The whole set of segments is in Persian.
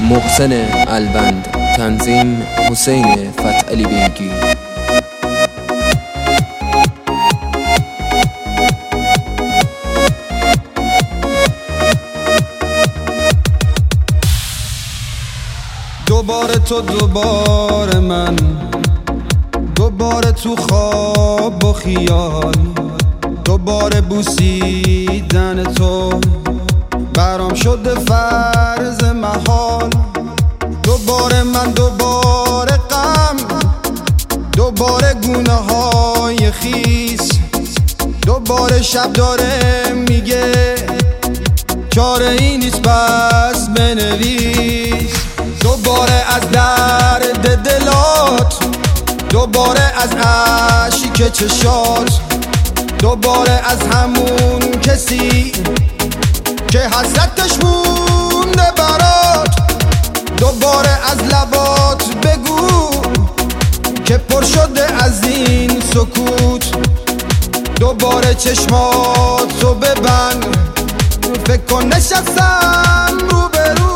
محسن البند، تنظیم حسین فتحعلی بیگی. دوباره تو، دوباره من، دوباره تو خواب و خیال، دوباره بوسیدن تو برام شده فرض محال. دوباره من، دوباره غم، دوباره گونه های خیس، دوباره شب داره میگه چاره ای نیست پس بنویس. دوباره از درد دلات، دوباره از اشک چشات، دوباره از همون کسی که حسرتش مونده برات. دوباره از لبات بگو که پر شده از این سکوت. دوباره چشماتو ببند، فکر کن نشستم رو به رو.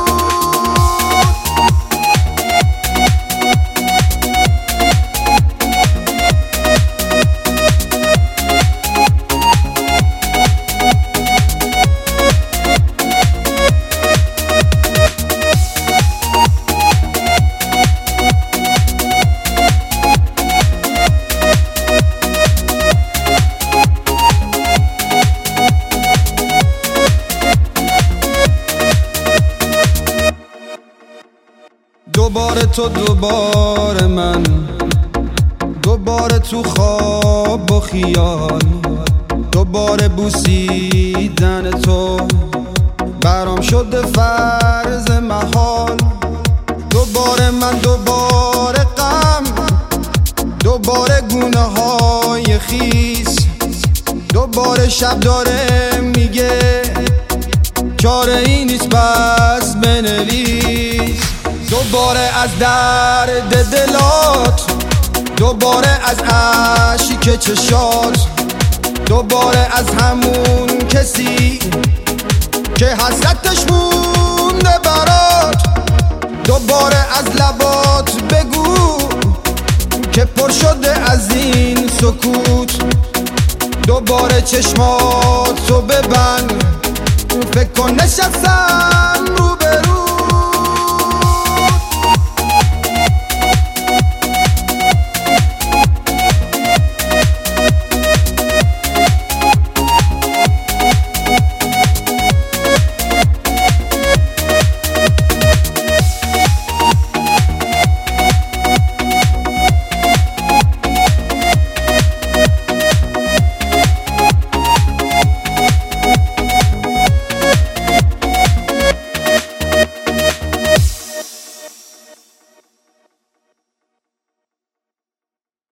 دوباره تو، دوباره من، دوباره تو خواب و خیال، دوباره بوسیدن تو برام شده فرض محال. دوباره من، دوباره غم، دوباره گونه های خیس، دوباره شب داره میگه چاره ای نیست پس بنویس. دوباره از درد دلات، دوباره از اشک چشات، دوباره از همون کسی که حسرتش مونده برات. دوباره از لبات بگو که پر شده از این سکوت. دوباره چشماتو ببند، فکر کن نشستم رو